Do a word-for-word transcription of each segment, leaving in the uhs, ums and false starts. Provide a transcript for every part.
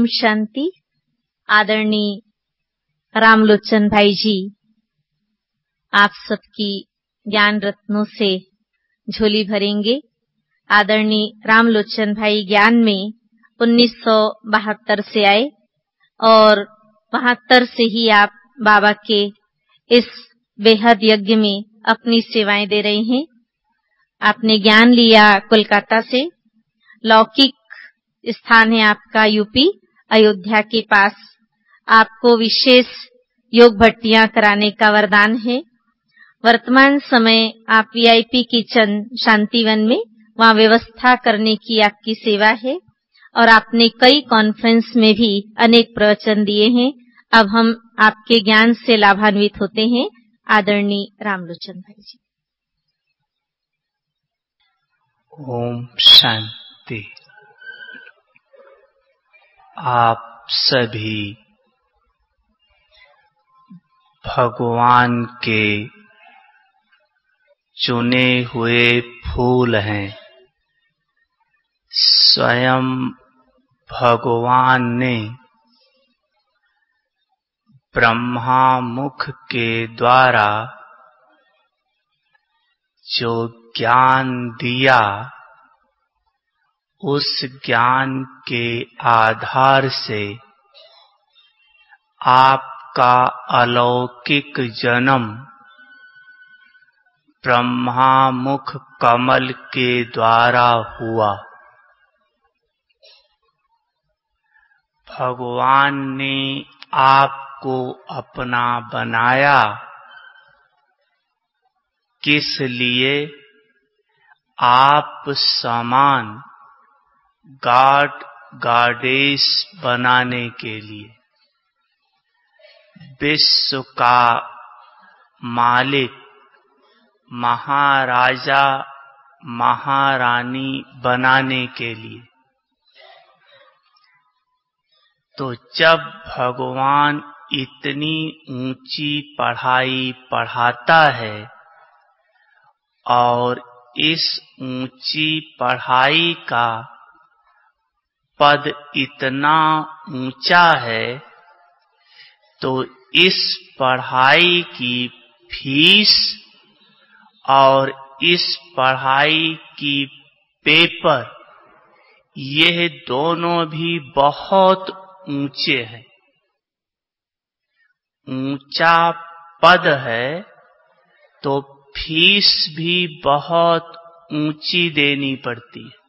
शांति। आदरणीय रामलोचन भाई जी, आप सबकी ज्ञान रत्नों से झोली भरेंगे। आदरणीय रामलोचन भाई ज्ञान में उन्नीस सौ बहत्तर से आए और बहत्तर से ही आप बाबा के इस बेहद यज्ञ में अपनी सेवाएं दे रहे हैं। आपने ज्ञान लिया कोलकाता से, लौकिक स्थान है आपका यूपी अयोध्या के पास। आपको विशेष योग भट्टियां कराने का वरदान है। वर्तमान समय आप वीआईपी किचन शांतिवन में वहां व्यवस्था करने की आपकी सेवा है और आपने कई कॉन्फ्रेंस में भी अनेक प्रवचन दिए हैं। अब हम आपके ज्ञान से लाभान्वित होते हैं। आदरणीय रामलोचन भाई जी। ओम शांति। आप सभी भगवान के चुने हुए फूल हैं। स्वयं भगवान ने ब्रह्मा मुख के द्वारा जो ज्ञान दिया, उस ज्ञान के आधार से आपका अलौकिक जन्म ब्रह्मा मुख कमल के द्वारा हुआ। भगवान ने आपको अपना बनाया। किस लिए? आप समान गॉड गॉडेस बनाने के लिए, विश्व का मालिक, महाराजा महारानी बनाने के लिए। तो जब भगवान इतनी ऊंची पढ़ाई पढ़ाता है और इस ऊंची पढ़ाई का पद इतना ऊंचा है, तो इस पढ़ाई की फीस और इस पढ़ाई की पेपर, यह दोनों भी बहुत ऊंचे हैं। ऊंचा पद है तो फीस भी बहुत ऊंची देनी पड़ती है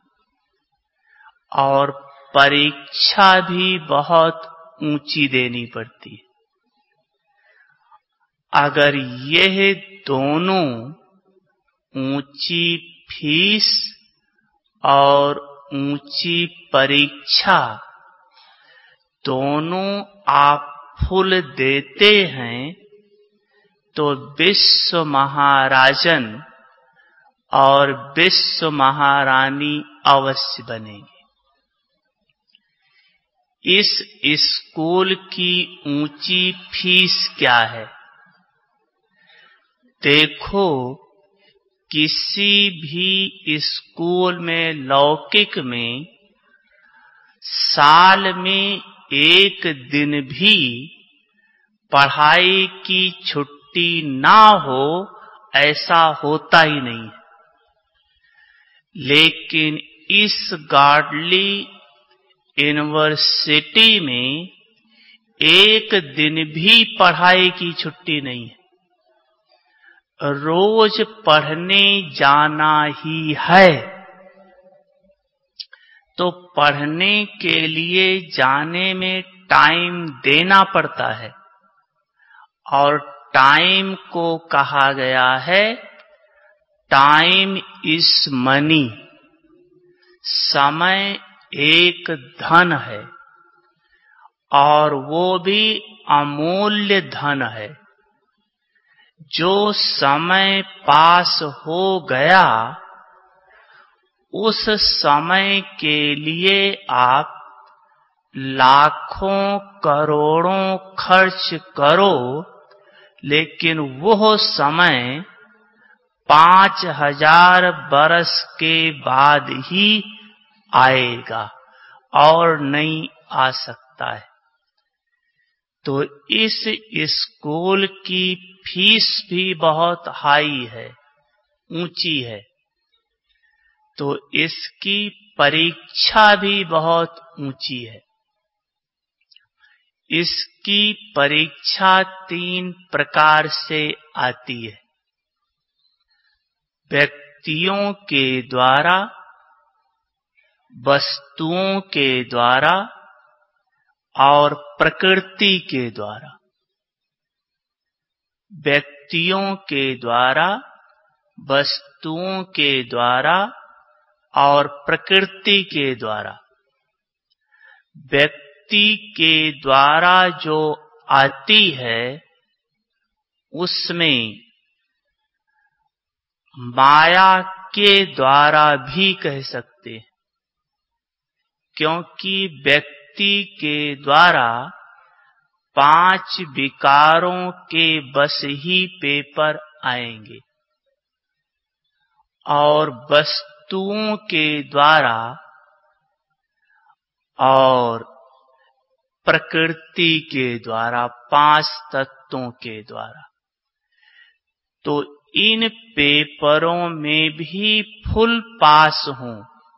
और परीक्षा भी बहुत ऊंची देनी पड़ती है। अगर यह दोनों ऊंची फीस और ऊंची परीक्षा दोनों आप फुल देते हैं, तो विश्व महाराजन और विश्व महारानी अवश्य बनेंगे। इस स्कूल की ऊंची फीस क्या है? देखो, किसी भी स्कूल में, लौकिक में, साल में एक दिन भी पढ़ाई की छुट्टी ना हो, ऐसा होता ही नहीं है। लेकिन इस गॉडली यूनिवर्सिटी में एक दिन भी पढ़ाई की छुट्टी नहीं है। रोज पढ़ने जाना ही है। तो पढ़ने के लिए जाने में टाइम देना पड़ता है और टाइम को कहा गया है टाइम इज मनी। समय एक धन है और वो भी अमूल्य धन है। जो समय पास हो गया, उस समय के लिए आप लाखों करोड़ों खर्च करो, लेकिन वो समय पांच हजार बरस के बाद ही आएगा और नहीं आ सकता। पढ़ता है। तो इस स्कूल की फीस भी बहुत हाई है, ऊंची है। तो इसकी परीक्षा भी बहुत ऊंची है। इसकी परीक्षा तीन प्रकार से आती है। व्यक्तियों के द्वारा, वस्तुओं के द्वारा और प्रकृति के द्वारा। व्यक्तियों के द्वारा, वस्तुओं के द्वारा और प्रकृति के द्वारा। व्यक्ति के द्वारा जो आती है उसमें माया के द्वारा भी कह सकते हैं, क्योंकि व्यक्ति के द्वारा पांच विकारों के बस ही पेपर आएंगे और वस्तुओं के द्वारा और प्रकृति के द्वारा, पांच तत्वों के द्वारा। तो इन पेपरों में भी फुल पास हूं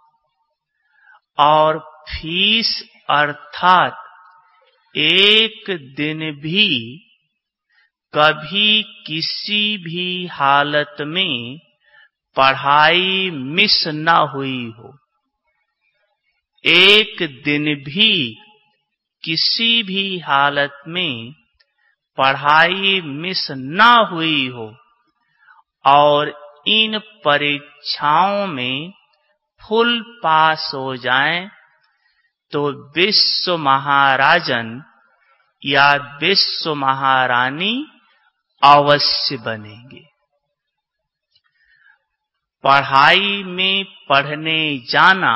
और फीस अर्थात एक दिन भी कभी किसी भी हालत में पढ़ाई मिस न हुई हो। एक दिन भी किसी भी हालत में पढ़ाई मिस न हुई हो और इन परीक्षाओं में फुल पास हो जाएं तो विश्व महाराजन या विश्व महारानी अवश्य बनेंगे। पढ़ाई में पढ़ने जाना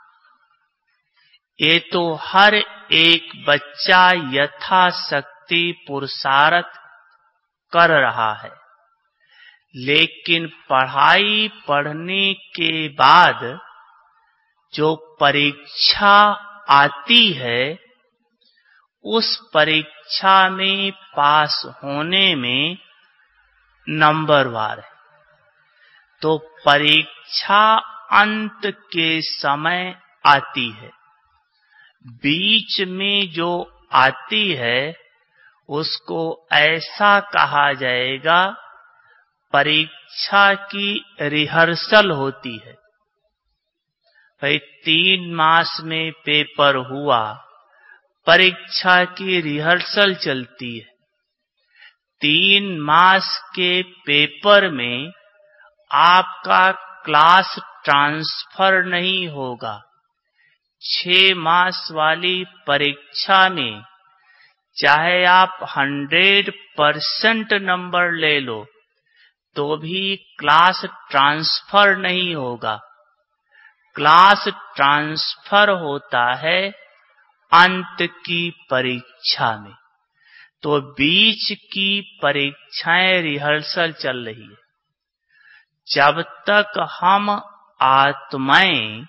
ये तो हर एक बच्चा यथाशक्ति पुरुषार्थ कर रहा है, लेकिन पढ़ाई पढ़ने के बाद जो परीक्षा आती है उस परीक्षा में पास होने में नंबरवार है। तो परीक्षा अंत के समय आती है, बीच में जो आती है उसको ऐसा कहा जाएगा परीक्षा की रिहर्सल होती है। भाई तीन मास में पेपर हुआ, परीक्षा की रिहर्सल चलती है। तीन मास के पेपर में आपका क्लास ट्रांसफर नहीं होगा। छह मास वाली परीक्षा में चाहे आप हंड्रेड परसेंट नंबर ले लो तो भी क्लास ट्रांसफर नहीं होगा। क्लास ट्रांसफर होता है अंत की परीक्षा में। तो बीच की परीक्षाएं रिहर्सल चल रही है। जब तक हम आत्माएं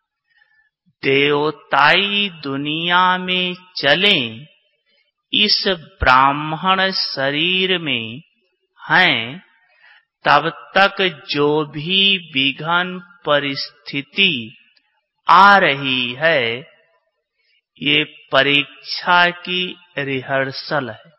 देवताई दुनिया में चलें, इस ब्राह्मण शरीर में हैं, तब तक जो भी विघ्न परिस्थिति आ रही है ये परीक्षा की रिहर्सल है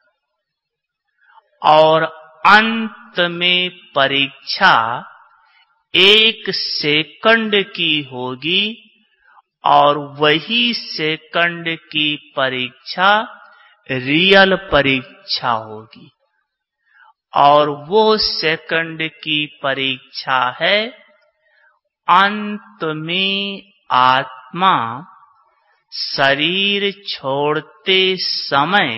और अंत में परीक्षा एक सेकंड की होगी और वही सेकंड की परीक्षा रियल परीक्षा होगी और वो सेकंड की परीक्षा है अंत में आत्मा शरीर छोड़ते समय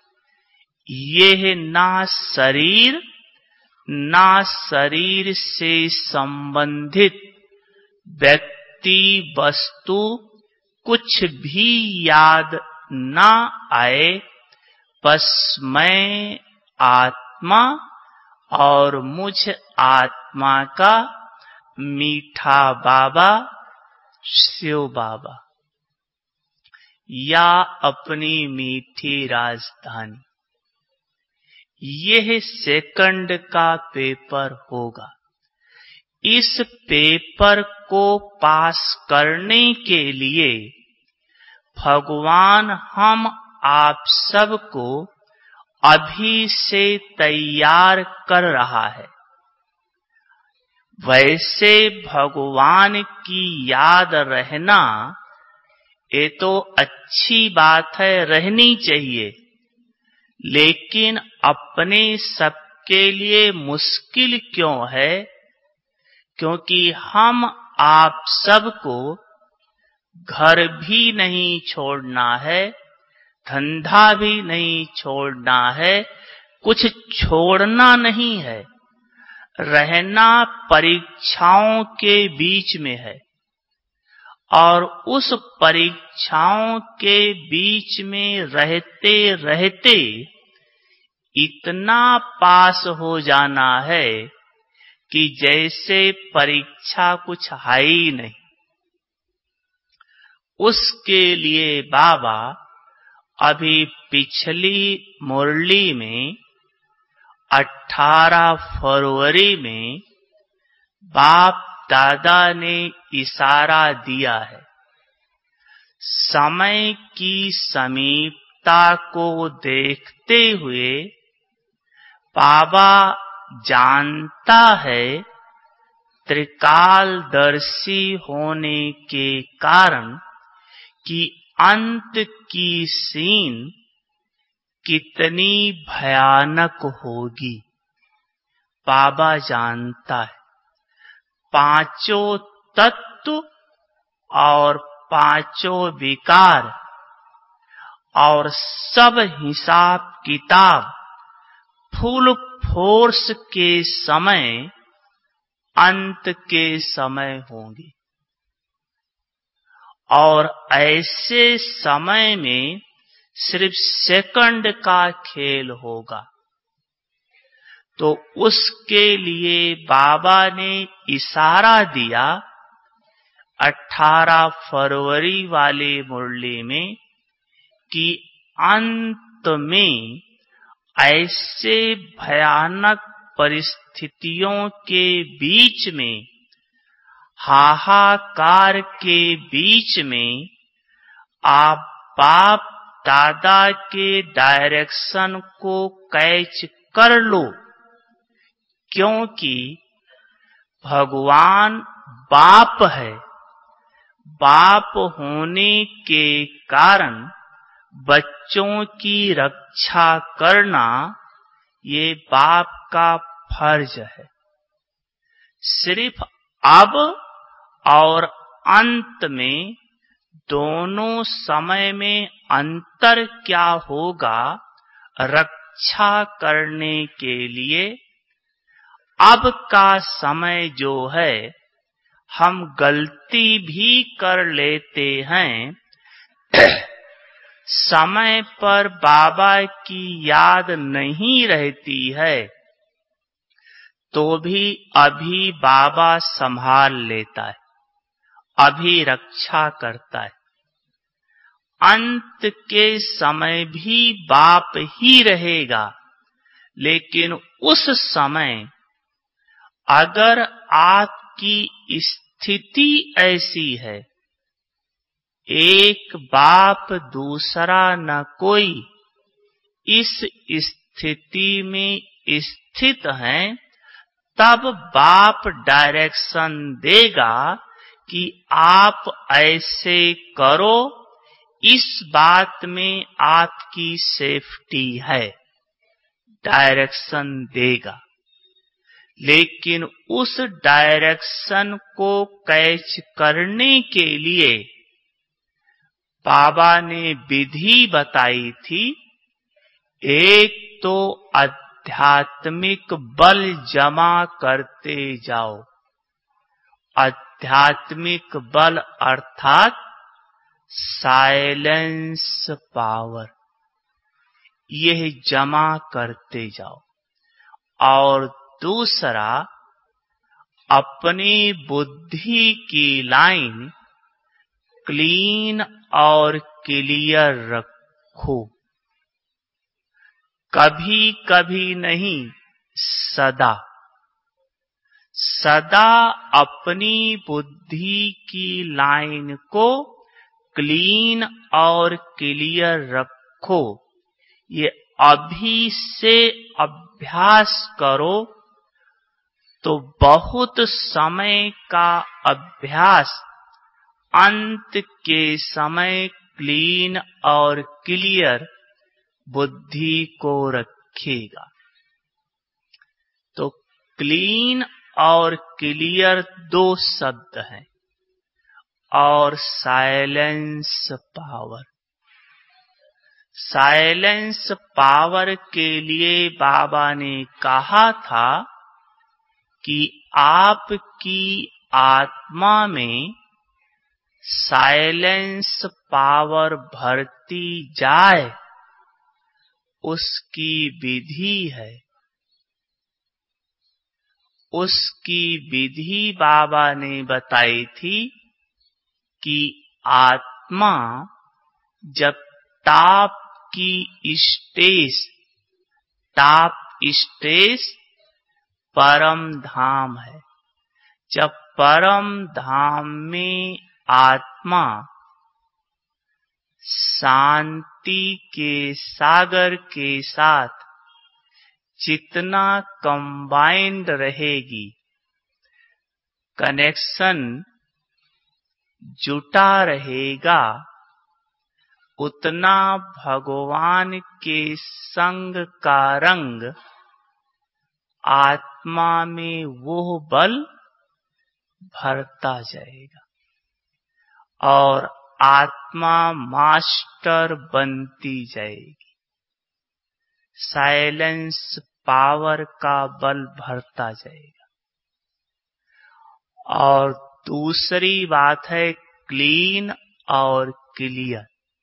यह ना शरीर ना शरीर से संबंधित व्यक्ति वस्तु कुछ भी याद ना आए, बस मैं आत्मा और मुझ आत्मा का मीठा बाबा शिव बाबा या अपनी मीठी राजधानी। यह सेकंड का पेपर होगा। इस पेपर को पास करने के लिए भगवान हम आप सबको अभी से तैयार कर रहा है। वैसे भगवान की याद रहना ये तो अच्छी बात है, रहनी चाहिए, लेकिन अपने सबके लिए मुश्किल क्यों है? क्योंकि हम आप सबको घर भी नहीं छोड़ना है, धंधा भी नहीं छोड़ना है, कुछ छोड़ना नहीं है। रहना परीक्षाओं के बीच में है और उस परीक्षाओं के बीच में रहते रहते इतना पास हो जाना है कि जैसे परीक्षा कुछ है ही नहीं। उसके लिए बाबा अभी पिछली मुरली में अठारह फरवरी में बाप दादा ने इशारा दिया है। समय की समीपता को देखते हुए बाबा जानता है त्रिकालदर्शी होने के कारण कि अंत की सीन कितनी भयानक होगी। बाबा जानता है पांचों तत्व और पांचों विकार और सब हिसाब किताब फुल फोर्स के समय अंत के समय होंगे और ऐसे समय में सिर्फ सेकंड का खेल होगा। तो उसके लिए बाबा ने इशारा दिया अठारह फरवरी वाले मुरली में कि अंत में ऐसे भयानक परिस्थितियों के बीच में, हाहाकार के बीच में आप बाप दादा के डायरेक्शन को कैच कर लो, क्योंकि भगवान बाप है। बाप होने के कारण बच्चों की रक्षा करना ये बाप का फर्ज है। सिर्फ अब और अंत में दोनों समय में अंतर क्या होगा रक्षा करने के लिए? अब का समय जो है हम गलती भी कर लेते हैं, समय पर बाबा की याद नहीं रहती है, तो भी अभी बाबा संभाल लेता है, अभी रक्षा करता है। अंत के समय भी बाप ही रहेगा, लेकिन उस समय अगर आपकी स्थिति ऐसी है, एक बाप दूसरा न कोई इस स्थिति में स्थित है, तब बाप डायरेक्शन देगा कि आप ऐसे करो, इस बात में आपकी सेफ्टी है, डायरेक्शन देगा। लेकिन उस डायरेक्शन को कैच करने के लिए बाबा ने विधि बताई थी। एक तो आध्यात्मिक बल जमा करते जाओ। आध्यात्मिक बल अर्थात साइलेंस पावर, यह जमा करते जाओ। और दूसरा, अपनी बुद्धि की लाइन क्लीन और क्लियर रखो। कभी कभी नहीं, सदा सदा अपनी बुद्धि की लाइन को क्लीन और क्लियर रखो। ये अभी से अभ्यास करो तो बहुत समय का अभ्यास अंत के समय क्लीन और क्लियर बुद्धि को रखेगा। तो क्लीन और क्लियर दो शब्द हैं, और साइलेंस पावर। साइलेंस पावर के लिए बाबा ने कहा था कि आपकी आत्मा में साइलेंस पावर भरती जाए, उसकी विधि है। उसकी विधि बाबा ने बताई थी कि आत्मा जब टॉप की स्टेज टॉप स्टेज परम धाम है। जब परम धाम में आत्मा शांति के सागर के साथ जितना कंबाइंड रहेगी, कनेक्शन जुटा रहेगा, उतना भगवान के संग का रंग आत्मा में वो बल भरता जाएगा और आत्मा मास्टर बनती जाएगी। साइलेंस पावर का बल भरता जाएगा। और दूसरी बात है क्लीन और क्लियर।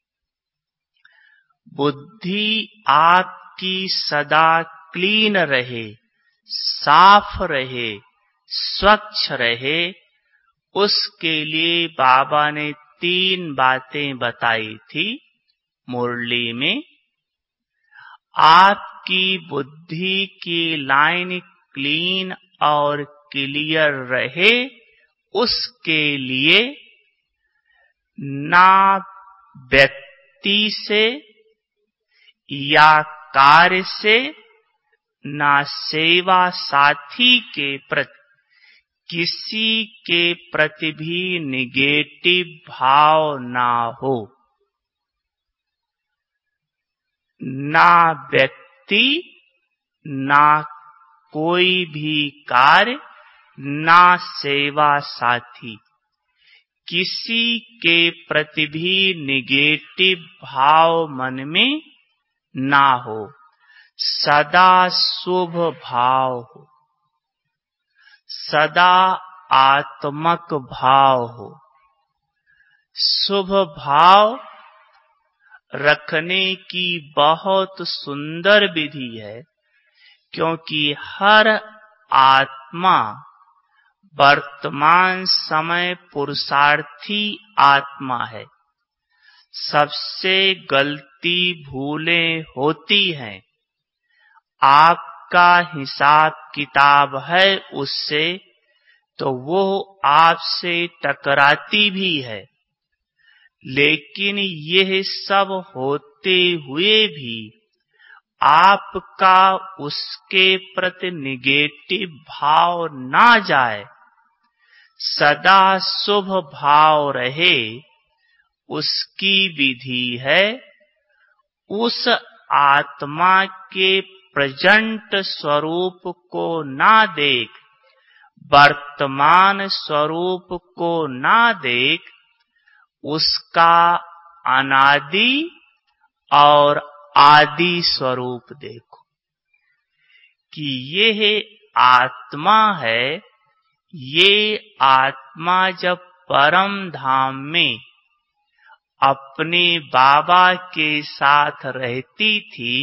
बुद्धि आपकी सदा क्लीन रहे, साफ रहे, स्वच्छ रहे, उसके लिए बाबा ने तीन बातें बताई थी मुरली में। आपकी बुद्धि की लाइन क्लीन और क्लियर रहे, उसके लिए ना व्यक्ति से या कार्य से, ना सेवा साथी के प्रति किसी के प्रति भी निगेटिव भाव ना हो। ना व्यक्ति, ना कोई भी कार्य, ना सेवा साथी, किसी के प्रति भी निगेटिव भाव मन में ना हो। सदा शुभ भाव हो, सदा आत्मक भाव हो। शुभ भाव रखने की बहुत सुंदर विधि है, क्योंकि हर आत्मा वर्तमान समय पुरुषार्थी आत्मा है। सबसे गलती भूलें होती हैं। आपका हिसाब किताब है उससे, तो वो आपसे टकराती भी है। लेकिन यह सब होते हुए भी आपका उसके प्रति निगेटिव भाव ना जाए, सदा शुभ भाव रहे, उसकी विधि है उस आत्मा के प्रेजेंट स्वरूप को ना देख, वर्तमान स्वरूप को ना देख, उसका अनादि और आदि स्वरूप देखो कि यह आत्मा है। ये आत्मा जब परम धाम में अपने बाबा के साथ रहती थी,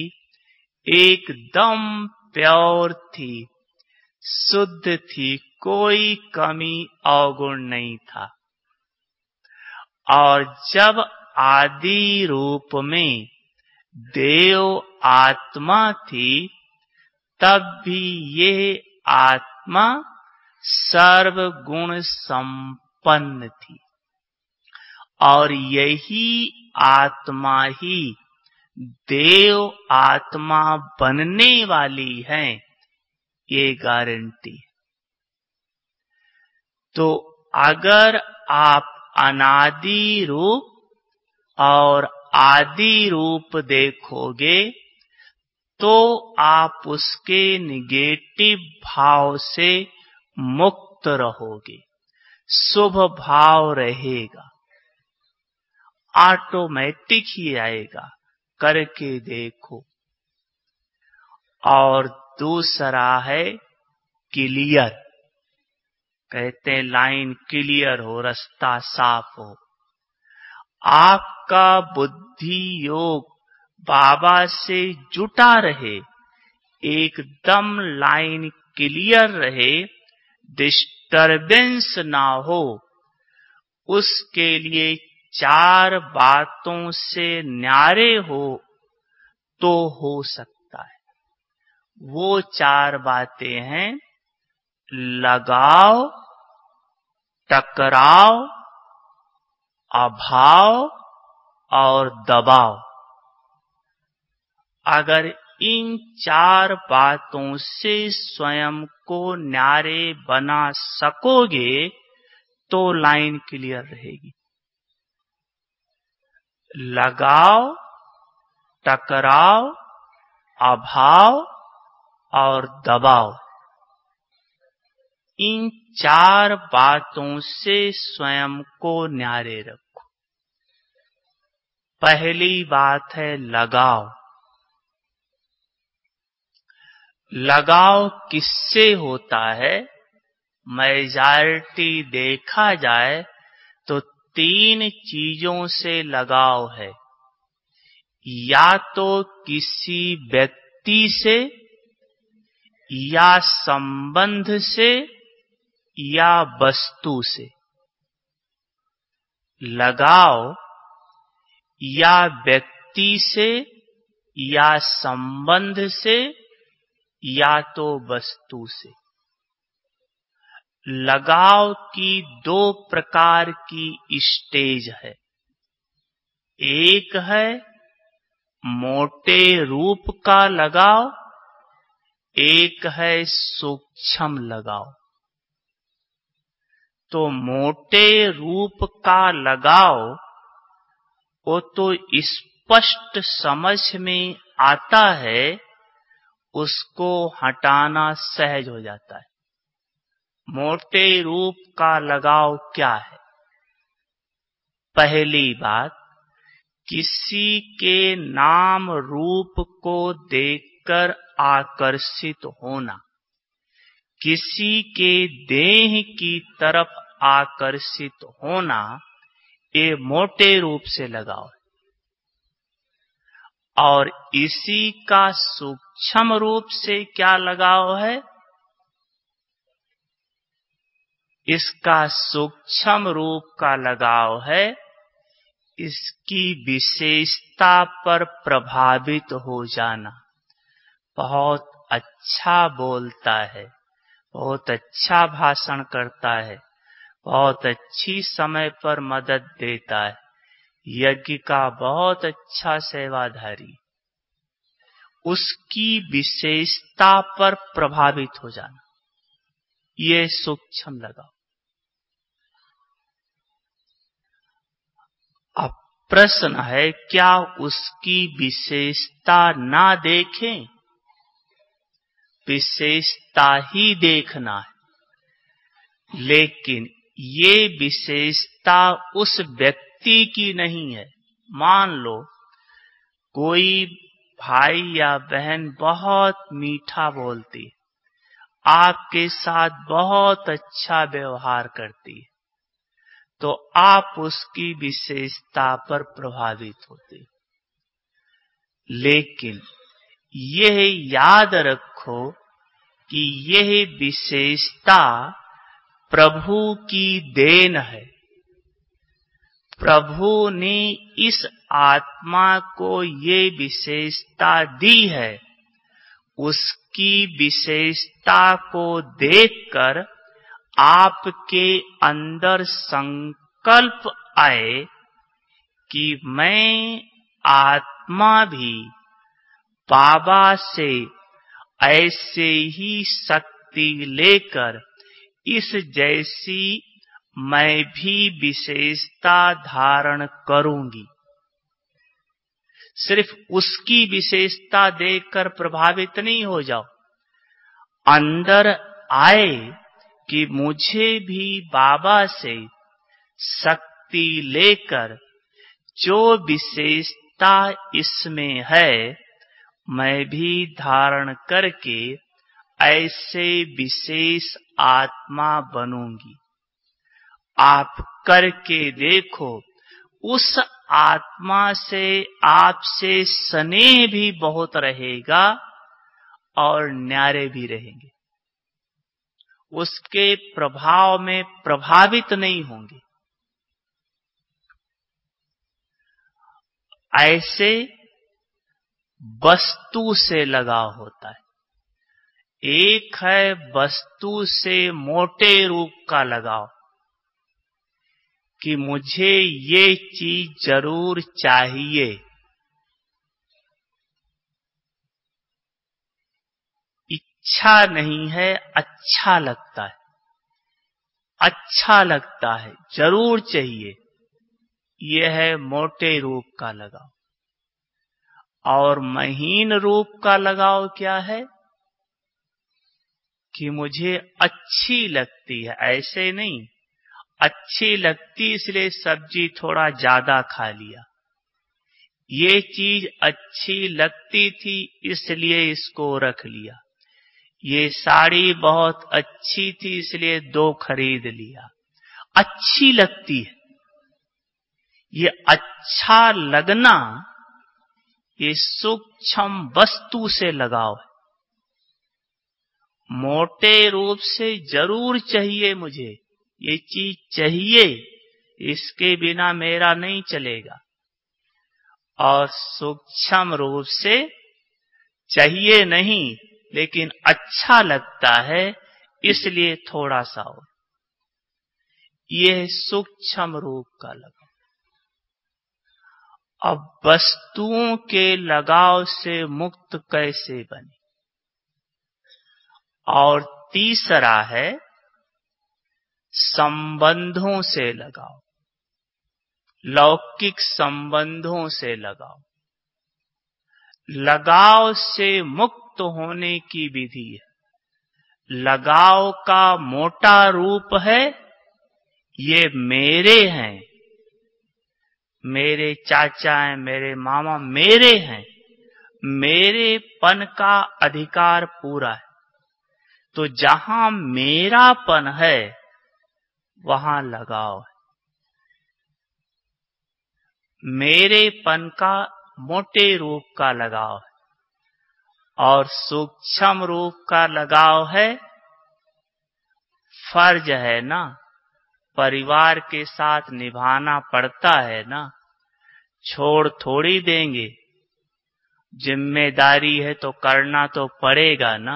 एकदम प्योर थी, शुद्ध थी, कोई कमी अवगुण नहीं था। और जब आदि रूप में देव आत्मा थी, तब भी ये आत्मा सर्वगुण संपन्न थी और यही आत्मा ही देव आत्मा बनने वाली है, ये गारंटी। तो अगर आप अनादि रूप और आदि रूप देखोगे तो आप उसके निगेटिव भाव से मुक्त रहोगे, शुभ भाव रहेगा, ऑटोमेटिक ही आएगा, करके देखो। और दूसरा है क्लियर, कहते हैं लाइन क्लियर हो, रास्ता साफ हो। आपका बुद्धि योग बाबा से जुटा रहे, एकदम लाइन क्लियर रहे, डिस्टरबेंस ना हो, उसके लिए चार बातों से न्यारे हो तो हो सकता है। वो चार बातें हैं लगाव, टकराव, अभाव और दबाव। अगर इन चार बातों से स्वयं को न्यारे बना सकोगे तो लाइन क्लियर रहेगी। लगाव, टकराव, अभाव और दबाव, इन चार बातों से स्वयं को न्यारे रखो। पहली बात है लगाव। लगाव किससे होता है? मेजॉरिटी देखा जाए तो तीन चीजों से लगाव है, या तो किसी व्यक्ति से, या संबंध से, या वस्तु से। लगाव या व्यक्ति से, या संबंध से, या तो वस्तु से। लगाव की दो प्रकार की स्टेज है, एक है मोटे रूप का लगाव, एक है सूक्ष्म लगाव। तो मोटे रूप का लगाव वो तो स्पष्ट समझ में आता है, उसको हटाना सहज हो जाता है। मोटे रूप का लगाव क्या है? पहली बात, किसी के नाम रूप को देखकर आकर्षित होना, किसी के देह की तरफ आकर्षित होना, ये मोटे रूप से लगाव है। और इसी का सूक्ष्म रूप से क्या लगाव है? इसका सूक्ष्म रूप का लगाव है इसकी विशेषता पर प्रभावित हो जाना। बहुत अच्छा बोलता है, बहुत अच्छा भाषण करता है, बहुत अच्छी समय पर मदद देता है, यज्ञ का बहुत अच्छा सेवाधारी, उसकी विशेषता पर प्रभावित हो जाना, ये सूक्ष्म लगाव। अब प्रश्न है, क्या उसकी विशेषता ना देखें? विशेषता ही देखना है, लेकिन ये विशेषता उस व्यक्ति की नहीं है। मान लो कोई भाई या बहन बहुत मीठा बोलती है, आपके साथ बहुत अच्छा व्यवहार करती है, तो आप उसकी विशेषता पर प्रभावित होते हो। लेकिन यह याद रखो कि यह विशेषता प्रभु की देन है। प्रभु ने इस आत्मा को ये विशेषता दी है, उसकी विशेषता को देखकर आपके अंदर संकल्प आए कि मैं आत्मा भी बाबा से ऐसे ही शक्ति लेकर इस जैसी मैं भी विशेषता धारण करूंगी। सिर्फ उसकी विशेषता देखकर प्रभावित नहीं हो जाओ, अंदर आए कि मुझे भी बाबा से शक्ति लेकर जो विशेषता इसमें है मैं भी धारण करके ऐसे विशेष आत्मा बनूंगी। आप करके देखो, उस आत्मा से आपसे स्नेह भी बहुत रहेगा और न्यारे भी रहेंगे, उसके प्रभाव में प्रभावित नहीं होंगे। ऐसे वस्तु से लगाव होता है। एक है वस्तु से मोटे रूप का लगाव कि मुझे ये चीज जरूर चाहिए, इच्छा नहीं है, अच्छा लगता है, अच्छा लगता है, जरूर चाहिए, यह है मोटे रूप का लगाव। और महीन रूप का लगाव क्या है कि मुझे अच्छी लगती है, ऐसे नहीं, अच्छी लगती इसलिए सब्जी थोड़ा ज्यादा खा लिया, ये चीज अच्छी लगती थी इसलिए इसको रख लिया, ये साड़ी बहुत अच्छी थी इसलिए दो खरीद लिया। अच्छी लगती है, ये अच्छा लगना ये सूक्ष्म वस्तु से लगाव है। मोटे रूप से जरूर चाहिए, मुझे ये चीज चाहिए, इसके बिना मेरा नहीं चलेगा। और सूक्ष्म रूप से चाहिए नहीं लेकिन अच्छा लगता है इसलिए थोड़ा सा और, यह सूक्ष्म रूप का लगाव। अब वस्तुओं के लगाव से मुक्त कैसे बने? और तीसरा है संबंधों से लगाव, लौकिक संबंधों से लगाव। लगाव से मुक्त होने की विधि है। लगाव का मोटा रूप है ये मेरे हैं, मेरे चाचा हैं, मेरे मामा मेरे हैं, मेरेपन का अधिकार पूरा है। तो जहां मेरापन है वहां लगाव है। मेरेपन का मोटे रूप का लगाव है और सूक्ष्म रूप का लगाव है फर्ज है ना, परिवार के साथ निभाना पड़ता है ना, छोड़ थोड़ी देंगे, जिम्मेदारी है तो करना तो पड़ेगा ना।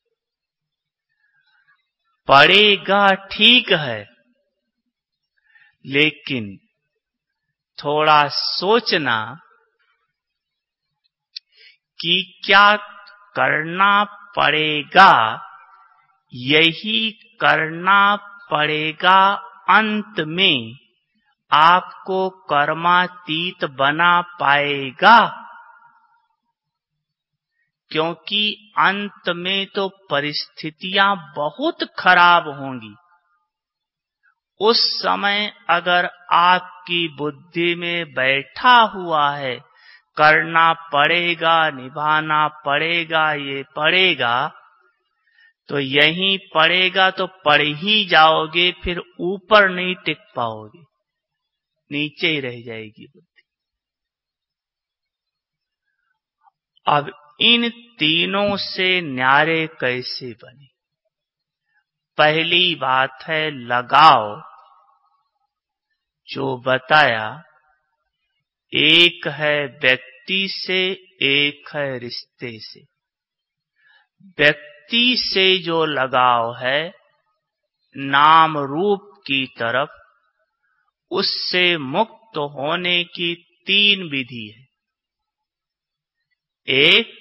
पड़ेगा ठीक है, लेकिन थोड़ा सोचना कि क्या करना पड़ेगा, यही करना पड़ेगा अंत में आपको कर्मातीत बना पाएगा। क्योंकि अंत में तो परिस्थितियां बहुत खराब होंगी। उस समय अगर आपकी बुद्धि में बैठा हुआ है करना पड़ेगा, निभाना पड़ेगा, ये पड़ेगा, तो यहीं पड़ेगा तो पड़ ही जाओगे, फिर ऊपर नहीं टिक पाओगे, नीचे ही रह जाएगी बुद्धि। अब इन तीनों से न्यारे कैसे बने? पहली बात है लगाव। जो बताया, एक है व्यक्ति से, एक है रिश्ते से। व्यक्ति से जो लगाव है नाम रूप की तरफ, उससे मुक्त होने की तीन विधि है। एक,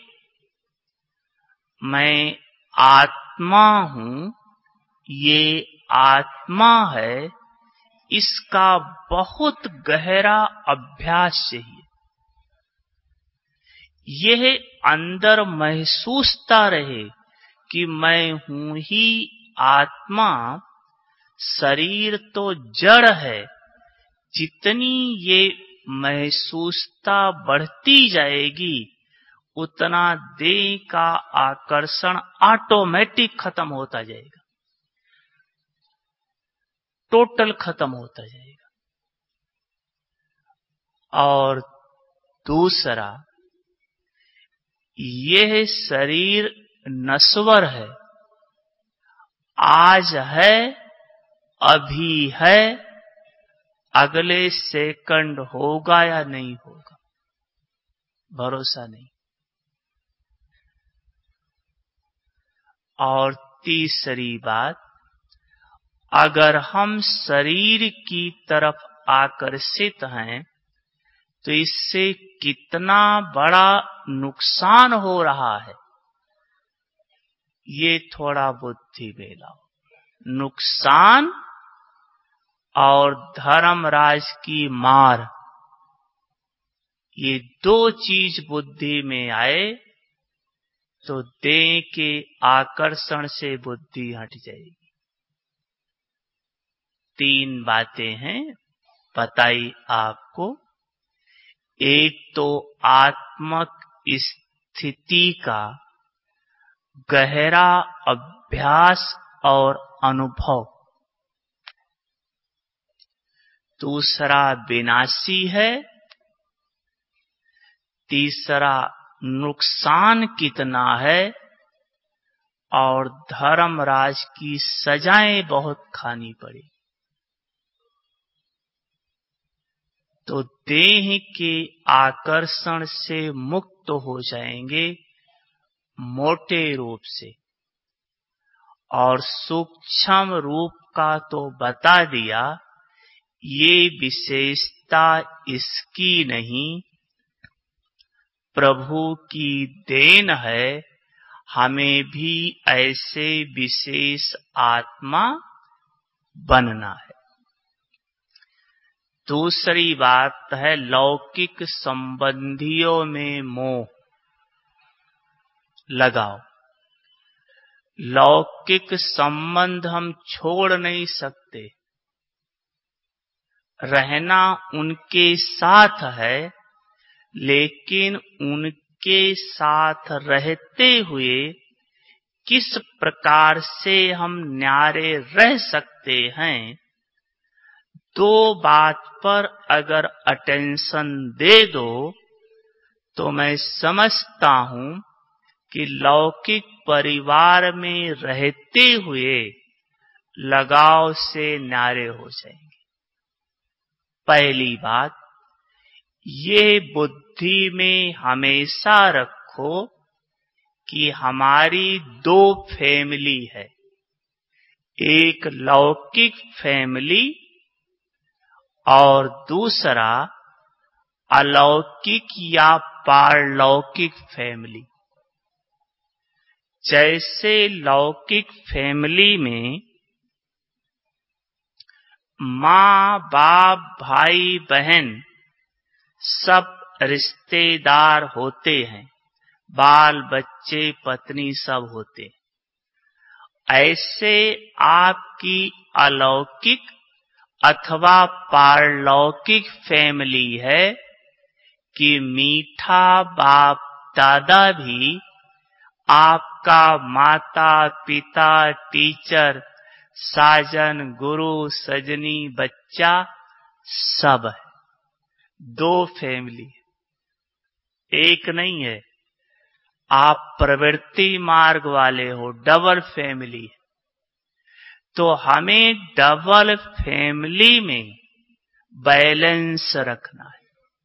मैं आत्मा हूं, ये आत्मा है, इसका बहुत गहरा अभ्यास चाहिए। यह अंदर महसूसता रहे कि मैं हूं ही आत्मा, शरीर तो जड़ है। जितनी ये महसूसता बढ़ती जाएगी, उतना देह का आकर्षण ऑटोमेटिक खत्म होता जाएगा, टोटल खत्म होता जाएगा। और दूसरा, यह शरीर नश्वर है, आज है, अभी है, अगले सेकंड होगा या नहीं होगा, भरोसा नहीं। और तीसरी बात, अगर हम शरीर की तरफ आकर्षित हैं, तो इससे कितना बड़ा नुकसान हो रहा है, ये थोड़ा बुद्धि में लाओ। नुकसान और धर्मराज की मार, ये दो चीज बुद्धि में आए तो देह के आकर्षण से बुद्धि हट जाएगी। तीन बातें हैं बताई आपको। एक तो आत्मक स्थिति का गहरा अभ्यास और अनुभव। दूसरा विनाशी है। तीसरा नुकसान कितना है, और धर्मराज की सजाएं बहुत खानी पड़ी। तो देह के आकर्षण से मुक्त हो जाएंगे मोटे रूप से, और सूक्ष्म रूप का तो बता दिया। ये विशेषता इसकी नहीं, प्रभु की देन है। हमें भी ऐसे विशेष आत्मा बनना है। दूसरी बात है लौकिक संबंधियों में मोह लगाओ। लौकिक संबंध हम छोड़ नहीं सकते, रहना उनके साथ है, लेकिन उनके साथ रहते हुए किस प्रकार से हम न्यारे रह सकते हैं, दो बात पर अगर अटेंशन दे दो तो मैं समझता हूं कि लौकिक परिवार में रहते हुए लगाव से न्यारे हो जाएंगे। पहली बात, ये बुद्धि में हमेशा रखो कि हमारी दो फैमिली है। एक लौकिक फैमिली और दूसरा अलौकिक या पारलौकिक फैमिली। जैसे लौकिक फैमिली में माँ बाप भाई बहन सब रिश्तेदार होते हैं, बाल बच्चे पत्नी सब होते हैं। ऐसे आपकी अलौकिक अथवा पारलौकिक फैमिली है कि मीठा बाप दादा भी आपका माता पिता टीचर साजन गुरु सजनी बच्चा सब है। दो फैमिली, एक नहीं है। आप प्रवृत्ति मार्ग वाले हो, डबल फैमिली है। तो हमें डबल फैमिली में बैलेंस रखना है,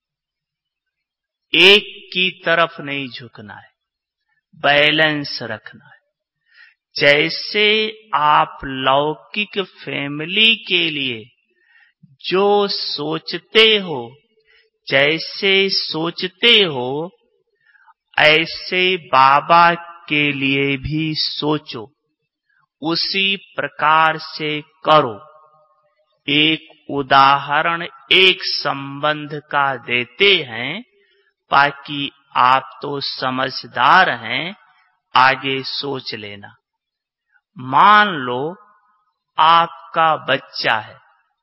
एक की तरफ नहीं झुकना है, बैलेंस रखना है। जैसे आप लौकिक फैमिली के लिए जो सोचते हो, जैसे सोचते हो, ऐसे बाबा के लिए भी सोचो, उसी प्रकार से करो। एक उदाहरण एक संबंध का देते हैं, ताकि आप तो समझदार हैं, आगे सोच लेना। मान लो आपका बच्चा है,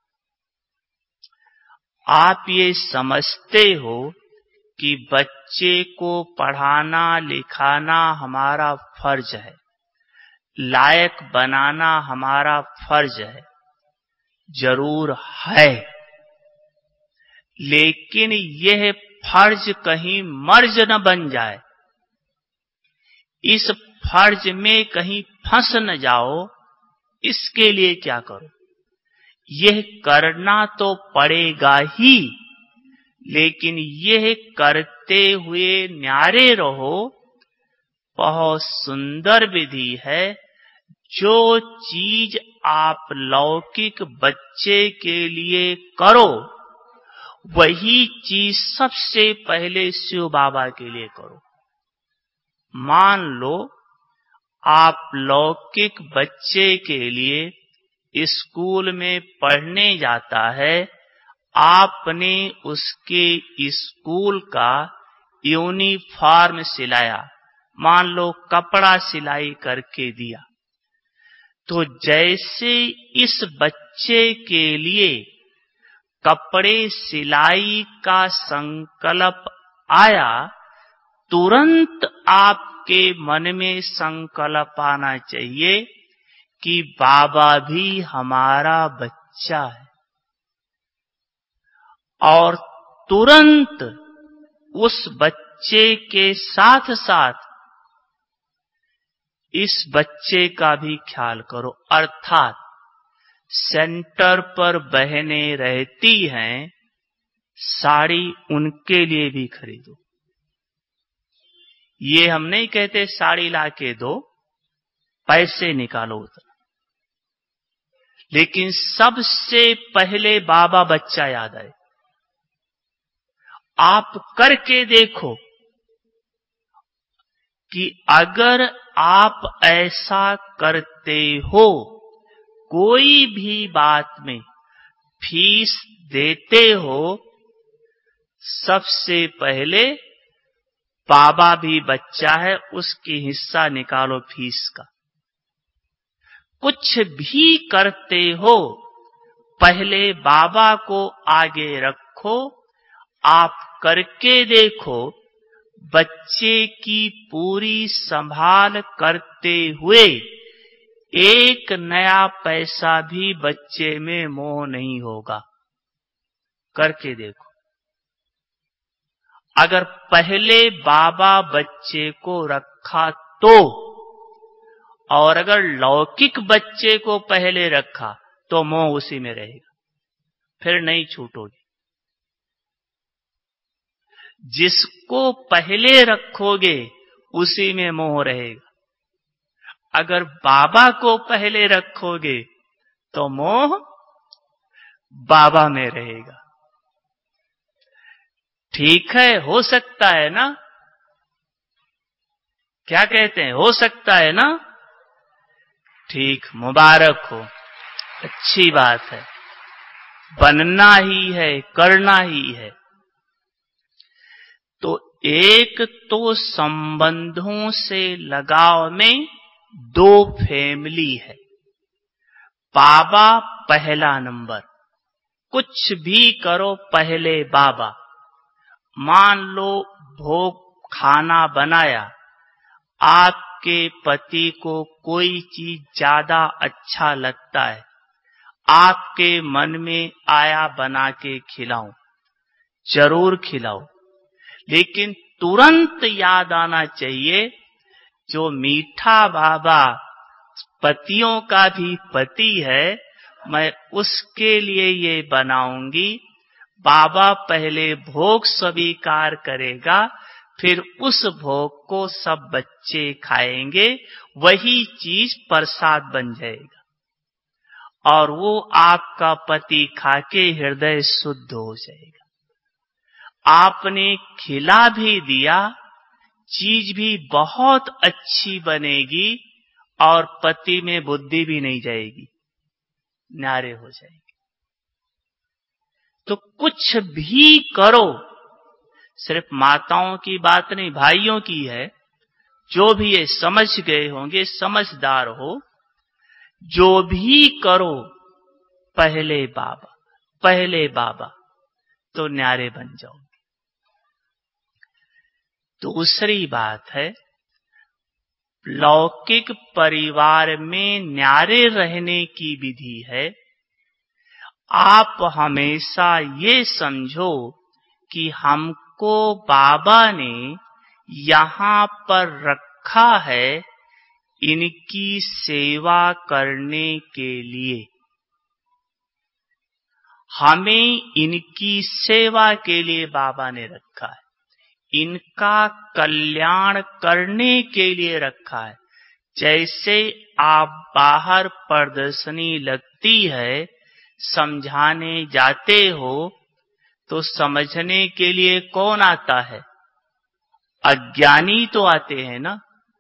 आप ये समझते हो कि बच्चे को पढ़ाना लिखाना हमारा फर्ज है, लायक बनाना हमारा फर्ज है, जरूर है। लेकिन यह फर्ज कहीं मर्ज न बन जाए, इस फर्ज में कहीं फंस न जाओ, इसके लिए क्या करो? यह करना तो पड़ेगा ही, लेकिन यह करते हुए न्यारे रहो। बहुत सुंदर विधि है। जो चीज आप लौकिक बच्चे के लिए करो, वही चीज सबसे पहले शिव बाबा के लिए करो। मान लो आप लौकिक बच्चे के लिए स्कूल में पढ़ने जाता है, आपने उसके स्कूल का यूनिफॉर्म सिलाया, मान लो कपड़ा सिलाई करके दिया, तो जैसे इस बच्चे के लिए कपड़े सिलाई का संकल्प आया, तुरंत आपके मन में संकल्प आना चाहिए कि बाबा भी हमारा बच्चा है, और तुरंत उस बच्चे के साथ साथ इस बच्चे का भी ख्याल करो। अर्थात सेंटर पर बहनें रहती हैं, साड़ी उनके लिए भी खरीदो। ये हम नहीं कहते साड़ी लाके दो, पैसे निकालो उतना, लेकिन सबसे पहले बाबा बच्चा याद आए। आप करके देखो कि अगर आप ऐसा करते हो, कोई भी बात में फीस देते हो, सबसे पहले बाबा भी बच्चा है, उसकी हिस्सा निकालो फीस का। कुछ भी करते हो, पहले बाबा को आगे रखो। आप करके देखो, बच्चे की पूरी संभाल करते हुए एक नया पैसा भी बच्चे में मोह नहीं होगा। करके देखो। अगर पहले बाबा बच्चे को रखा तो, और अगर लौकिक बच्चे को पहले रखा तो मोह उसी में रहेगा, फिर नहीं छूटोगे। जिसको पहले रखोगे उसी में मोह रहेगा। अगर बाबा को पहले रखोगे तो मोह बाबा में रहेगा। ठीक है, हो सकता है ना? क्या कहते हैं, हो सकता है ना? ठीक, मुबारक हो, अच्छी बात है। बनना ही है, करना ही है। तो एक तो संबंधों से लगाव में दो फैमिली है। बाबा पहला नंबर, कुछ भी करो पहले बाबा। मान लो भोग खाना बनाया, आपके पति को कोई चीज ज्यादा अच्छा लगता है, आपके मन में आया बना के खिलाऊं, जरूर खिलाओ, लेकिन तुरंत याद आना चाहिए जो मीठा बाबा पतियों का भी पति है, मैं उसके लिए ये बनाऊंगी, बाबा पहले भोग स्वीकार करेगा, फिर उस भोग को सब बच्चे खाएंगे, वही चीज प्रसाद बन जाएगा और वो आपका पति खाके हृदय शुद्ध हो जाएगा। आपने खिला भी दिया, चीज भी बहुत अच्छी बनेगी और पति में बुद्धि भी नहीं जाएगी, न्यारे हो जाएगी। तो कुछ भी करो, सिर्फ माताओं की बात नहीं, भाइयों की है। जो भी ये समझ गए होंगे, समझदार हो, जो भी करो पहले बाबा, पहले बाबा, तो न्यारे बन जाओगे। दूसरी बात है, लौकिक परिवार में न्यारे रहने की विधि है। आप हमेशा ये समझो कि हमको बाबा ने यहाँ पर रखा है इनकी सेवा करने के लिए। हमें इनकी सेवा के लिए बाबा ने रखा है, इनका कल्याण करने के लिए रखा है। जैसे आप बाहर प्रदर्शनी लगती है, समझाने जाते हो, तो समझने के लिए कौन आता है? अज्ञानी तो आते हैं ना।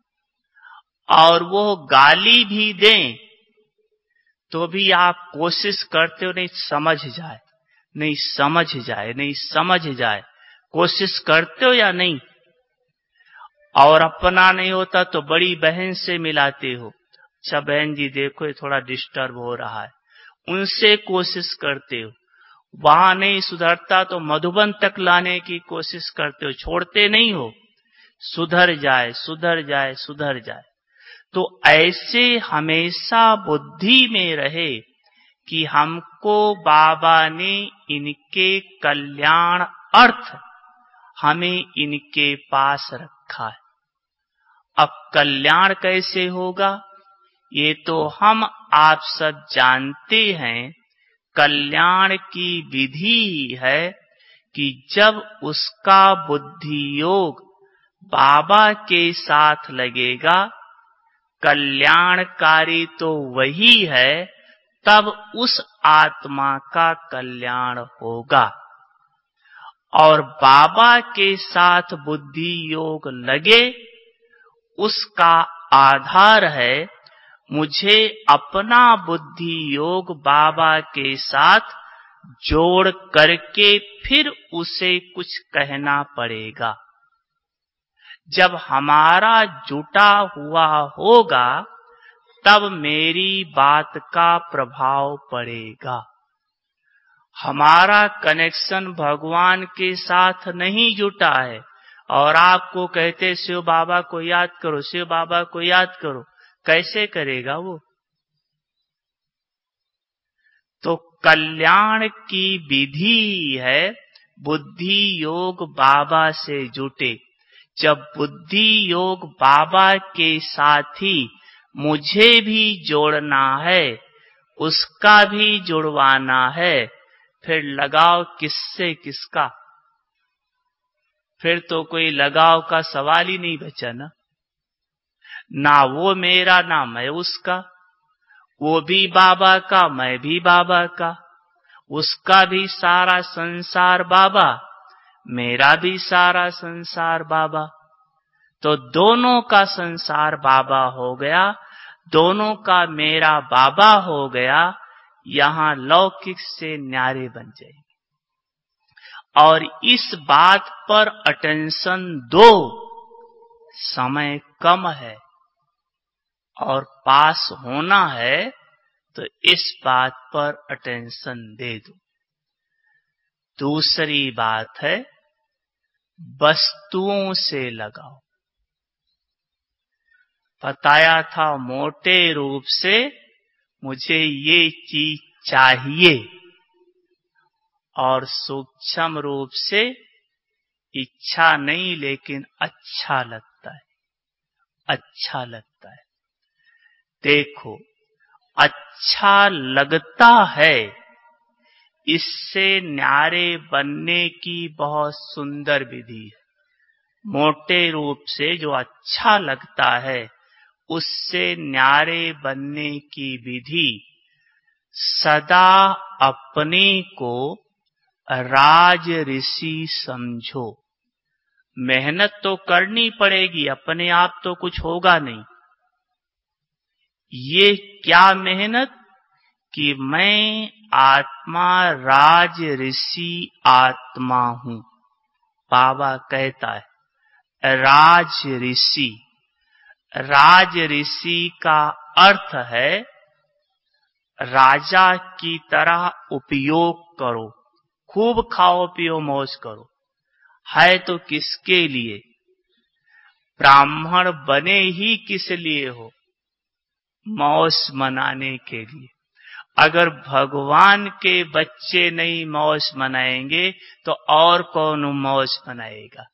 और वो गाली भी दें तो भी आप कोशिश करते हो नहीं समझ जाए, नहीं समझ जाए, नहीं समझ जाए, कोशिश करते हो या नहीं? और अपना नहीं होता तो बड़ी बहन से मिलाते हो, अच्छा बहन जी देखो ये थोड़ा डिस्टर्ब हो रहा है, उनसे कोशिश करते हो। वहां नहीं सुधरता तो मधुबन तक लाने की कोशिश करते हो, छोड़ते नहीं हो, सुधर जाए, सुधर जाए, सुधर जाए। तो ऐसे हमेशा बुद्धि में रहे कि हमको बाबा ने इनके कल्याण अर्थ हमें इनके पास रखा है। अब कल्याण कैसे होगा ये तो हम आप सब जानते हैं। कल्याण की विधि है कि जब उसका बुद्धि योग बाबा के साथ लगेगा, कल्याणकारी तो वही है, तब उस आत्मा का कल्याण होगा। और बाबा के साथ बुद्धि योग लगे, उसका आधार है मुझे अपना बुद्धि योग बाबा के साथ जोड़ करके फिर उसे कुछ कहना पड़ेगा। जब हमारा जुटा हुआ होगा तब मेरी बात का प्रभाव पड़ेगा। हमारा कनेक्शन भगवान के साथ नहीं जुटा है और आपको कहते शिव बाबा को याद करो, शिव बाबा को याद करो, कैसे करेगा वो? तो कल्याण की विधि है बुद्धि योग बाबा से जुटे। जब बुद्धि योग बाबा के साथ ही मुझे भी जोड़ना है, उसका भी जुड़वाना है, फिर लगाव किससे किसका? फिर तो कोई लगाव का सवाल ही नहीं बचा ना। ना वो मेरा ना मैं उसका, वो भी बाबा का मैं भी बाबा का, उसका भी सारा संसार बाबा, मेरा भी सारा संसार बाबा। तो दोनों का संसार बाबा हो गया, दोनों का मेरा बाबा हो गया। यहां लौकिक से न्यारे बन जाएंगे। और इस बात पर अटेंशन दो, समय कम है और पास होना है, तो इस बात पर अटेंशन दे दो। दूसरी बात है वस्तुओं से लगाओ। बताया था मोटे रूप से मुझे ये चीज चाहिए, और सूक्ष्म रूप से इच्छा नहीं लेकिन अच्छा लगता है, अच्छा लगता है। देखो अच्छा लगता है इससे न्यारे बनने की बहुत सुंदर विधि है। मोटे रूप से जो अच्छा लगता है उससे न्यारे बनने की विधि, सदा अपने को राज ऋषि समझो। मेहनत तो करनी पड़ेगी, अपने आप तो कुछ होगा नहीं। ये क्या मेहनत कि मैं आत्मा राज ऋषि आत्मा हूं। बाबा कहता है राज ऋषि। राज ऋषि का अर्थ है राजा की तरह उपयोग करो, खूब खाओ पियो मौज करो। है तो किसके लिए? ब्राह्मण बने ही किस लिए हो? मौज मनाने के लिए। अगर भगवान के बच्चे नहीं मौज मनाएंगे तो और कौन मौज मनाएगा?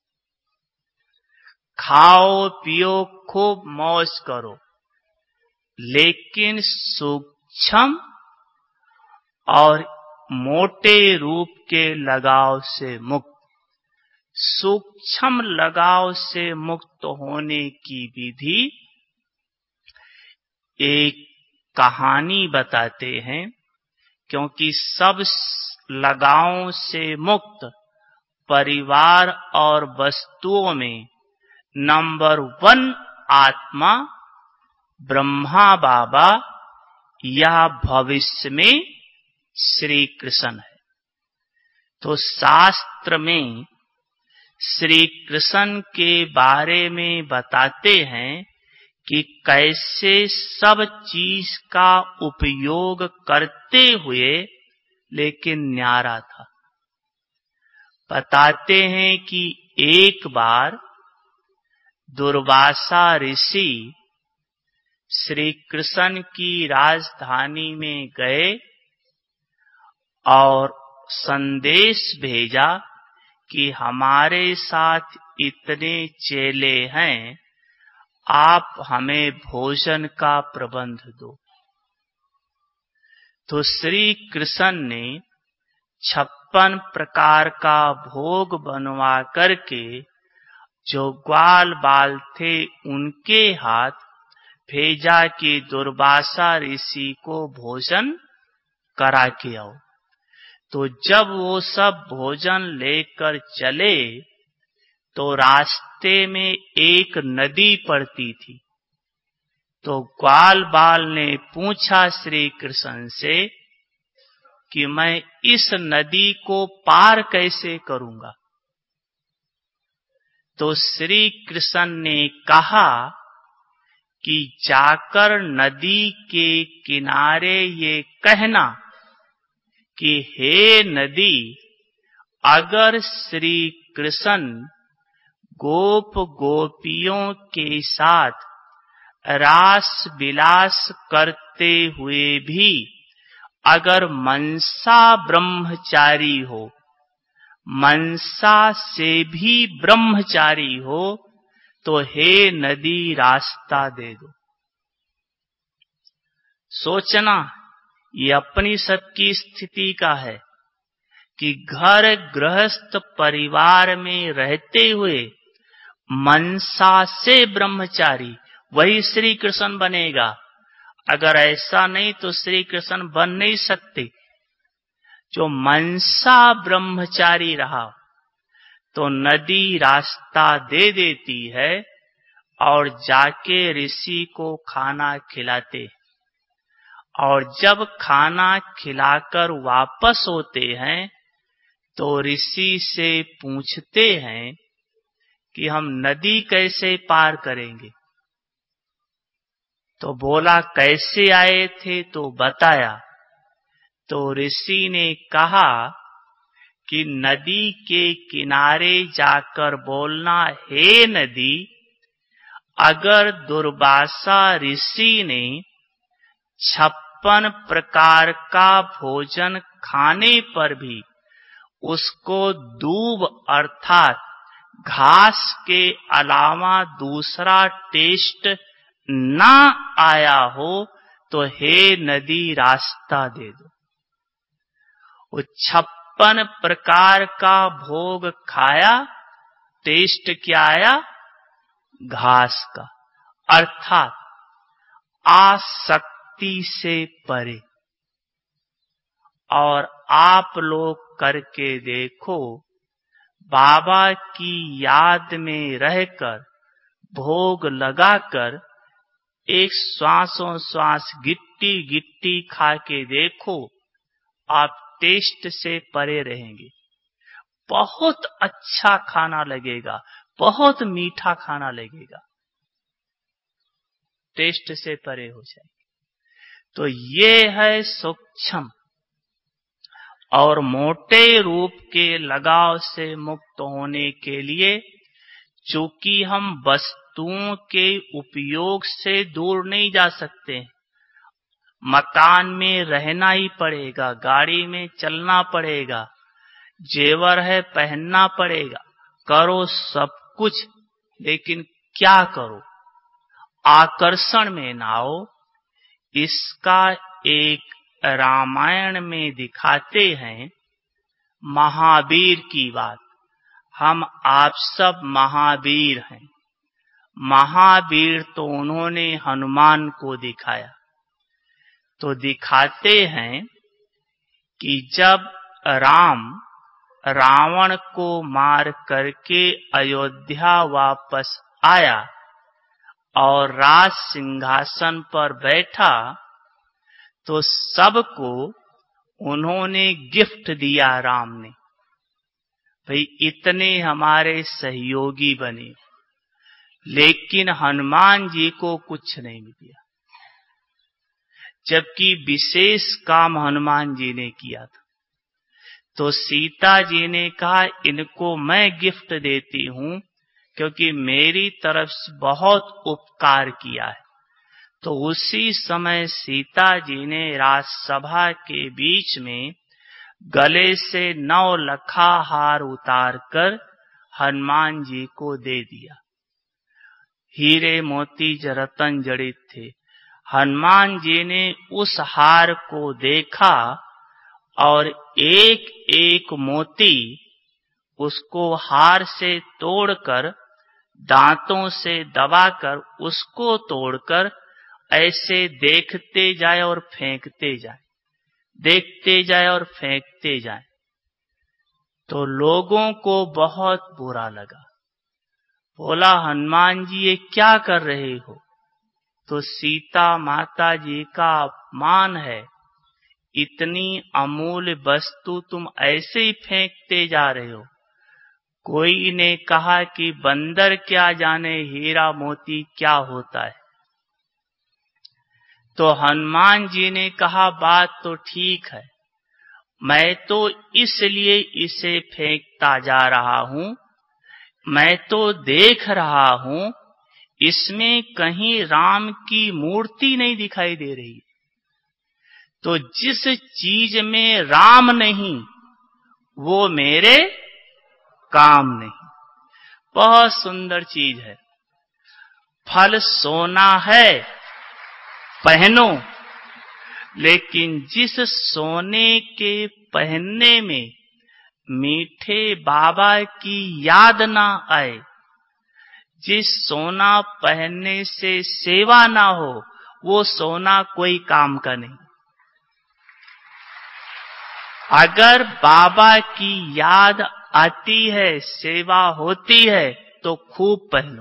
खाओ पियो खूब मौज करो, लेकिन सूक्ष्म और मोटे रूप के लगाव से मुक्त। सूक्ष्म लगाव से मुक्त होने की विधि एक कहानी बताते हैं, क्योंकि सब लगावों से मुक्त परिवार और वस्तुओं में नंबर वन आत्मा ब्रह्मा बाबा या भविष्य में श्री कृष्ण है। तो शास्त्र में श्री कृष्ण के बारे में बताते हैं कि कैसे सब चीज का उपयोग करते हुए लेकिन न्यारा था। बताते हैं कि एक बार दुर्वासा ऋषि श्री कृष्ण की राजधानी में गए और संदेश भेजा कि हमारे साथ इतने चेले हैं, आप हमें भोजन का प्रबंध दो। तो श्री कृष्ण ने छप्पन प्रकार का भोग बनवा करके जो ग्वाल बाल थे उनके हाथ भेजा कि दुर्वासा ऋषि को भोजन करा के आओ। तो जब वो सब भोजन लेकर चले तो रास्ते में एक नदी पड़ती थी। तो ग्वाल बाल ने पूछा श्री कृष्ण से कि मैं इस नदी को पार कैसे करूंगा? तो श्री कृष्ण ने कहा कि जाकर नदी के किनारे ये कहना कि हे नदी, अगर श्री कृष्ण गोप गोपियों के साथ रास विलास करते हुए भी अगर मनसा ब्रह्मचारी हो, मनसा से भी ब्रह्मचारी हो, तो हे नदी रास्ता दे दो। सोचना ये अपनी सबकी स्थिति का है कि घर गृहस्थ परिवार में रहते हुए मनसा से ब्रह्मचारी वही श्री कृष्ण बनेगा। अगर ऐसा नहीं तो श्री कृष्ण बन नहीं सकते। जो मनसा ब्रह्मचारी रहा तो नदी रास्ता दे देती है और जाके ऋषि को खाना खिलाते। और जब खाना खिलाकर वापस होते हैं तो ऋषि से पूछते हैं कि हम नदी कैसे पार करेंगे? तो बोला कैसे आए थे? तो बताया। तो ऋषि ने कहा कि नदी के किनारे जाकर बोलना, हे नदी, अगर दुर्वासा ऋषि ने छप्पन प्रकार का भोजन खाने पर भी उसको दूब अर्थात घास के अलावा दूसरा टेस्ट ना आया हो तो हे नदी रास्ता दे दो। वो छप्पन प्रकार का भोग खाया, टेस्ट क्या आया? घास का। अर्थात आसक्ति से परे। और आप लोग करके देखो, बाबा की याद में रहकर, भोग लगाकर, एक श्वासों श्वास गिट्टी गिट्टी खा के देखो, आप टेस्ट से परे रहेंगे। बहुत अच्छा खाना लगेगा, बहुत मीठा खाना लगेगा, टेस्ट से परे हो जाएगी। तो ये है सूक्ष्म और मोटे रूप के लगाव से मुक्त होने के लिए, चूंकि हम वस्तुओं के उपयोग से दूर नहीं जा सकते। मकान में रहना ही पड़ेगा, गाड़ी में चलना पड़ेगा, जेवर है पहनना पड़ेगा, करो सब कुछ, लेकिन क्या करो? आकर्षण में ना आओ। इसका एक रामायण में दिखाते हैं, महावीर की बात। हम आप सब महावीर हैं। महावीर तो उन्होंने हनुमान को दिखाया। तो दिखाते हैं कि जब राम रावण को मार करके अयोध्या वापस आया और राज सिंहासन पर बैठा, तो सबको उन्होंने गिफ्ट दिया राम ने, भाई इतने हमारे सहयोगी बने। लेकिन हनुमान जी को कुछ नहीं दिया, जबकि विशेष काम हनुमान जी ने किया था। तो सीता जी ने कहा, इनको मैं गिफ्ट देती हूं, क्योंकि मेरी तरफ से बहुत उपकार किया है। तो उसी समय सीता जी ने राजसभा के बीच में गले से नौ लखा हार उतार कर हनुमान जी को दे दिया। हीरे मोती रतन जड़ित थे। हनुमान जी ने उस हार को देखा और एक एक मोती उसको हार से तोड़कर, दांतों से दबाकर उसको तोड़कर ऐसे देखते जाए और फेंकते जाए, देखते जाए और फेंकते जाए। तो लोगों को बहुत बुरा लगा। बोला, हनुमान जी ये क्या कर रहे हो? तो सीता माता जी का अपमान है, इतनी अमूल्य वस्तु तुम ऐसे ही फेंकते जा रहे हो। कोई ने कहा कि बंदर क्या जाने हीरा मोती क्या होता है। तो हनुमान जी ने कहा, बात तो ठीक है, मैं तो इसलिए इसे फेंकता जा रहा हूं, मैं तो देख रहा हूं इसमें कहीं राम की मूर्ति नहीं दिखाई दे रही। तो जिस चीज में राम नहीं, वो मेरे काम नहीं। बहुत सुंदर चीज है। फल सोना है, पहनो, लेकिन जिस सोने के पहनने में मीठे बाबा की याद ना आए, जिस सोना पहनने से सेवा ना हो, वो सोना कोई काम का नहीं। अगर बाबा की याद आती है, सेवा होती है, तो खूब पहनो।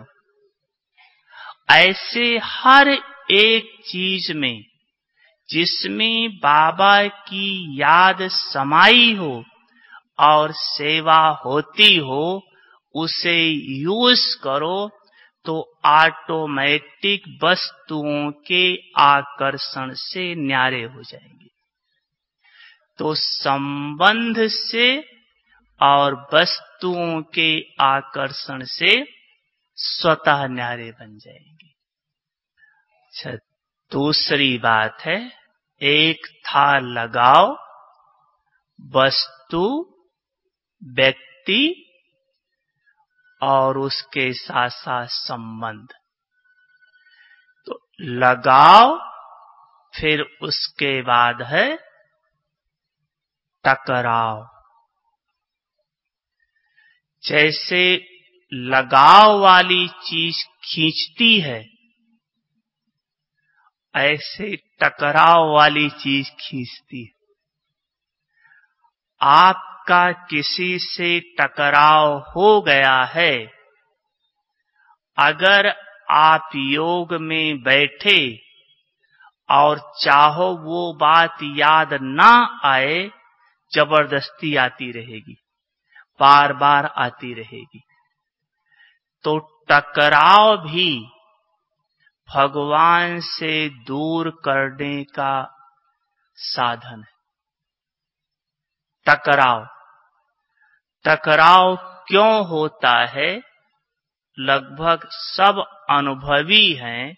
ऐसे हर एक चीज में जिसमें बाबा की याद समाई हो और सेवा होती हो, उसे यूज करो, तो ऑटोमेटिक वस्तुओं के आकर्षण से न्यारे हो जाएंगे। तो संबंध से और वस्तुओं के आकर्षण से स्वतः न्यारे बन जाएंगे। अच्छा, दूसरी बात है, एक था लगाव, वस्तु, व्यक्ति और उसके साथ साथ संबंध। तो लगाव, फिर उसके बाद है टकराव। जैसे लगाव वाली चीज खींचती है, ऐसे टकराव वाली चीज खींचती है। आपका किसी से टकराव हो गया है, अगर आप योग में बैठे और चाहो वो बात याद ना आए, जबरदस्ती आती रहेगी, बार बार आती रहेगी। तो टकराव भी भगवान से दूर करने का साधन है। टकराव टकराव क्यों होता है? लगभग सब अनुभवी हैं।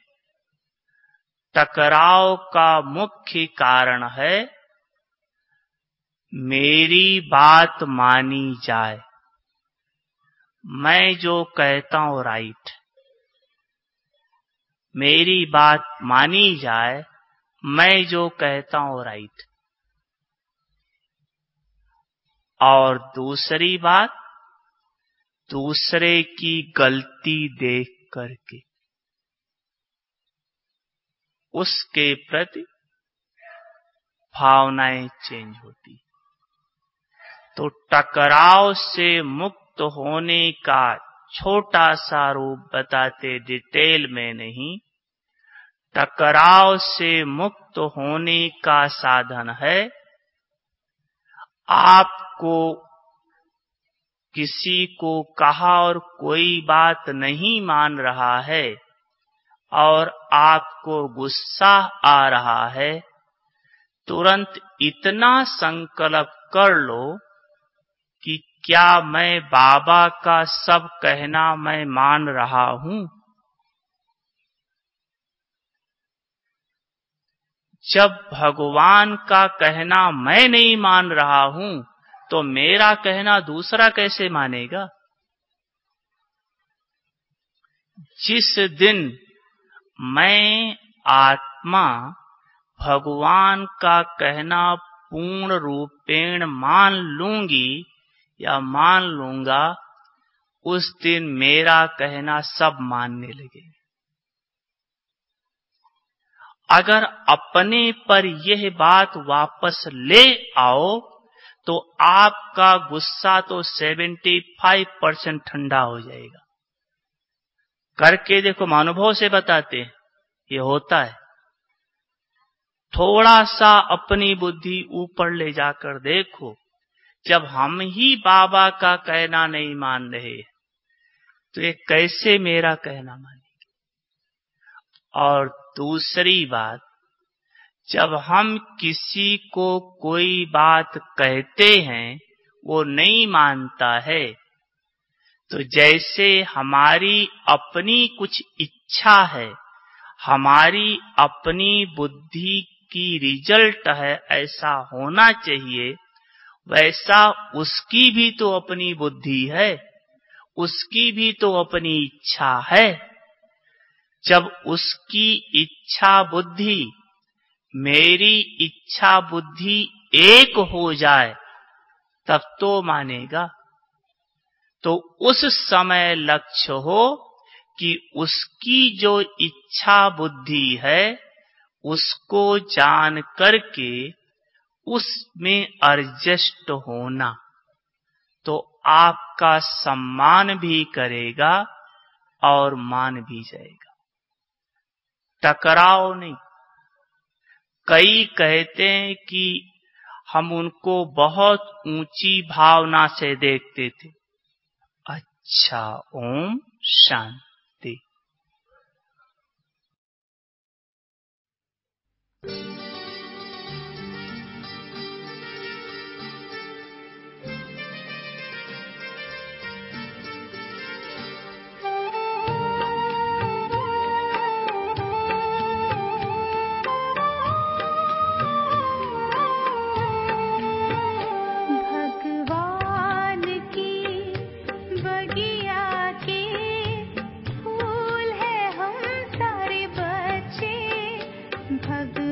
टकराव का मुख्य कारण है मेरी बात मानी जाए, मैं जो कहता हूं राइट, मेरी बात मानी जाए, मैं जो कहता हूं राइट। और दूसरी बात, दूसरे की गलती देख करके उसके प्रति भावनाएं चेंज होती। तो टकराव से मुक्त होने का छोटा सा रूप बताते, डिटेल में नहीं। टकराव से मुक्त होने का साधन है, आपको किसी को कहा और कोई बात नहीं मान रहा है और आपको गुस्सा आ रहा है, तुरंत इतना संकल्प कर लो कि क्या मैं बाबा का सब कहना मैं मान रहा हूं? जब भगवान का कहना मैं नहीं मान रहा हूं, तो मेरा कहना दूसरा कैसे मानेगा? जिस दिन मैं आत्मा भगवान का कहना पूर्ण रूपेण मान लूंगी या मान लूंगा, उस दिन मेरा कहना सब मानने लगे। अगर अपने पर यह बात वापस ले आओ, तो आपका गुस्सा तो पचहत्तर परसेंट ठंडा हो जाएगा। करके देखो, हम अनुभव से बताते हैं, ये होता है। थोड़ा सा अपनी बुद्धि ऊपर ले जाकर देखो, जब हम ही बाबा का कहना नहीं मान रहे, तो ये कैसे मेरा कहना मानेंगे? और दूसरी बात, जब हम किसी को कोई बात कहते हैं, वो नहीं मानता है, तो जैसे हमारी अपनी कुछ इच्छा है, हमारी अपनी बुद्धि की रिजल्ट है, ऐसा होना चाहिए, वैसा उसकी भी तो अपनी बुद्धि है, उसकी भी तो अपनी इच्छा है। जब उसकी इच्छा बुद्धि मेरी इच्छा बुद्धि एक हो जाए, तब तो मानेगा। तो उस समय लक्ष्य हो कि उसकी जो इच्छा बुद्धि है, उसको जान करके उसमें एडजस्ट होना, तो आपका सम्मान भी करेगा और मान भी जाएगा। टकराव नहीं। कई कहते हैं कि हम उनको बहुत ऊंची भावना से देखते थे। अच्छा, ओम शांति। भगवान